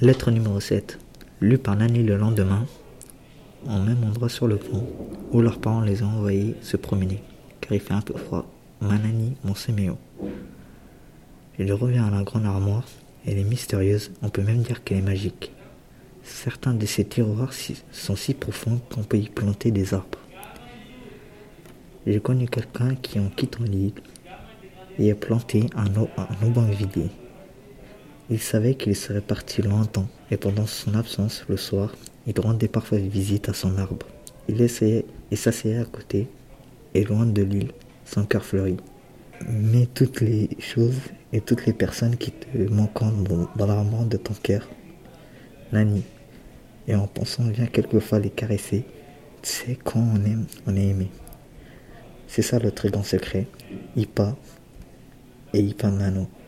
Lettre numéro 7. Lue par Nani le lendemain, en même endroit sur le pont, où leurs parents les ont envoyés se promener, car il fait un peu froid. Ma Nani, mon séméo. Il revient à la grande armoire. Elle est mystérieuse, on peut même dire qu'elle est magique. Certains de ces tiroirs sont si profonds qu'on peut y planter des arbres. J'ai connu quelqu'un qui, en quittant l'île, y a planté un auban vide. Il savait qu'il serait parti longtemps, et pendant son absence, le soir, il rendait parfois visite à son arbre. Il s'asseyait à côté, et loin de l'île, son cœur fleurit. Mets toutes les choses et toutes les personnes qui te manquent dans l'armoire de ton cœur, Nani. Et en pensant, viens quelquefois les caresser. Tu sais, quand on aime, on est aimé. C'est ça le très grand secret. Ipa et Ipa Mano.